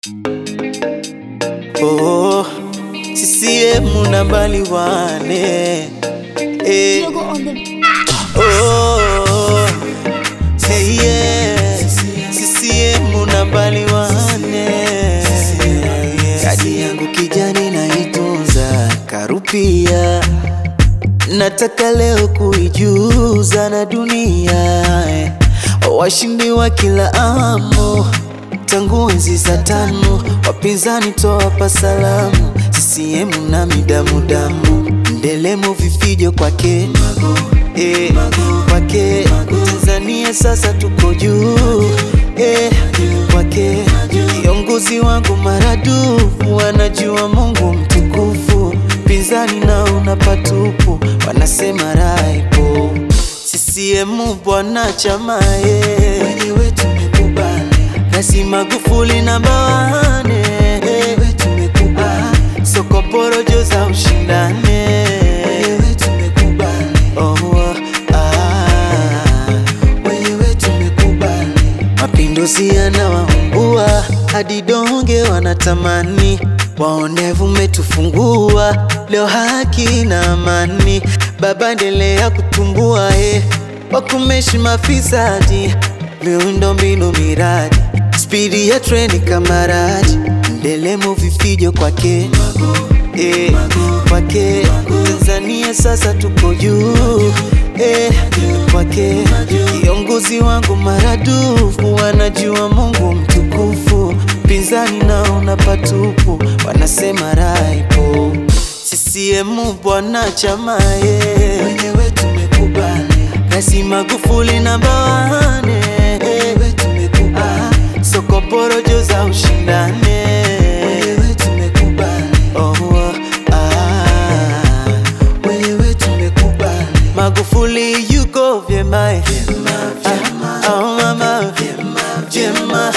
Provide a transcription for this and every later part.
Oh, CCM nambali wane. Oh, say yes. CCM nambali wane. Kadi yangu kijani naitunza karupia. Nataka leo kuijuza na dunia. Washindi wa kila amu tangu enzi za tano, wapinzani toa salamu. CCM na midamu damu, ndelemo vifijo kwake kwake. Tanzania sasa tuko juu kwake. Kiongozi wangu maradufu, wanajua Mungu mtukufu. Pinzani na unapatupu, wanasema raipo. CCM bwana chama wenyewe tumekubali. Rais Magufuli namba 1 wenyewe tumekubali. Soko porojo za ushindane wenyewe tumekubali. Wenyewe tumekubali. Mapinduzi yanawaungua hadi donge wanatamani. Waonevu metufungua leo, haki na amani. Baba endelea kutumbua wakumeshi mafisadi. Miundo mbinu miradi, spidi ya treni kamaradi. Ndelemo vifijo kwake kwake. Tanzania sasa tuko juu kwake. Kiongozi wangu maradufu, wanajua Mungu mtukufu. Pinzani na unapatupu, wanasema raipo. CCM bwana chama wenyewe tumekubali. Rais Magufuli namba 1 wenyewe tumekubali. Soko porojo za ushindane wenyewe tumekubali. Wenyewe tumekubali. Magufuli yuko vyema mama vyema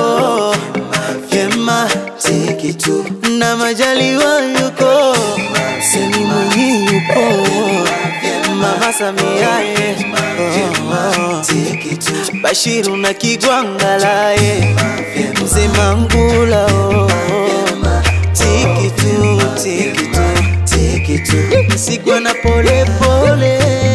vyema. Take it to na Majaliwa yuko, Seni Mwinyi yupo, Mama Samia Bashiru na Kigwangala Mzee Mangula Take it to Sigwa na pole pole.